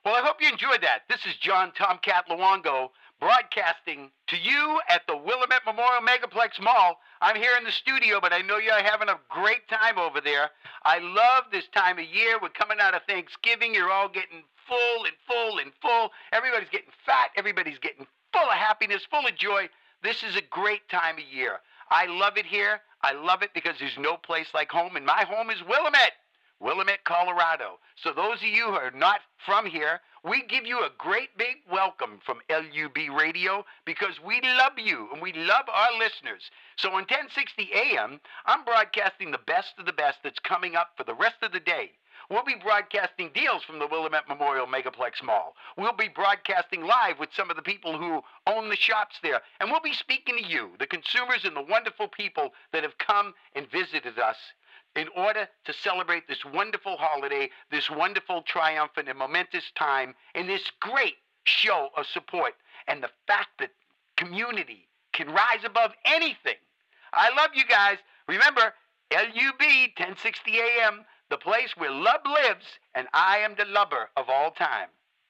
Well, I hope you enjoyed that. This is John Tomcat Luongo broadcasting to you at the Willamette Memorial Megaplex Mall. I'm here in the studio, but I know you're having a great time over there. I love this time of year. We're coming out of Thanksgiving. You're all getting full and full and full. Everybody's getting fat. Everybody's getting full of happiness, full of joy. This is a great time of year. I love it here. I love it because there's no place like home, and my home is Willamette, Colorado. So those of you who are not from here, we give you a great big welcome from LUB Radio because we love you and we love our listeners. So on 1060 AM, I'm broadcasting the best of the best that's coming up for the rest of the day. We'll be broadcasting deals from the Willamette Memorial Megaplex Mall. We'll be broadcasting live with some of the people who own the shops there. And we'll be speaking to you, the consumers and the wonderful people that have come and visited us in order to celebrate this wonderful holiday, this wonderful, triumphant, and momentous time, and this great show of support, and the fact that community can rise above anything. I love you guys. Remember, LUB, 1060 AM, the place where love lives, and I am the lover of all time.